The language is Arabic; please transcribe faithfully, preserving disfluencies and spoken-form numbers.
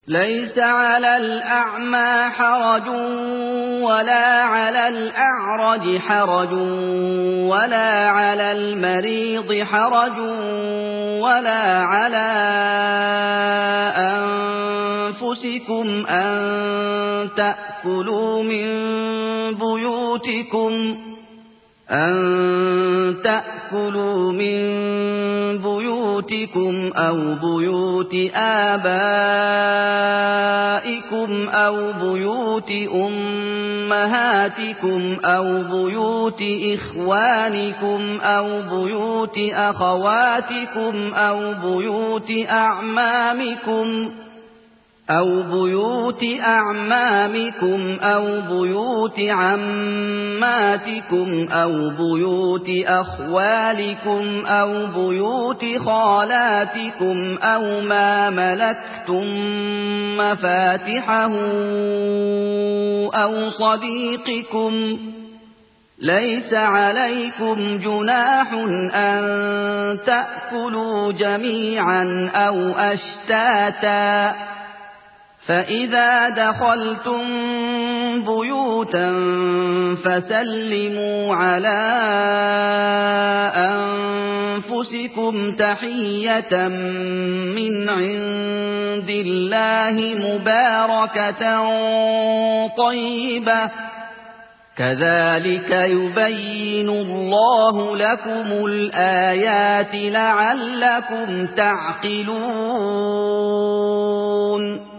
ليس على الأعمى حرج ولا على الأعرج حرج ولا على المريض حرج ولا على أنفسكم أن تأكلوا من بيوتكم أن تأكلوا من بيوتكم أو بيوت آبائكم أو بيوت أمهاتكم أو بيوت إخوانكم أو بيوت أخواتكم أو بيوت أعمامكم أو بيوت أعمامكم أو بيوت عماتكم أو بيوت أخوالكم أو بيوت خالاتكم أو ما ملكتم مفاتحه أو صديقكم. ليس عليكم جناح أن تأكلوا جميعا أو أشتاتا، فإذا دخلتم بيوتا فسلموا على أنفسكم تحية من عند الله مباركة طيبة، كذلك يبين الله لكم الآيات لعلكم تعقلون.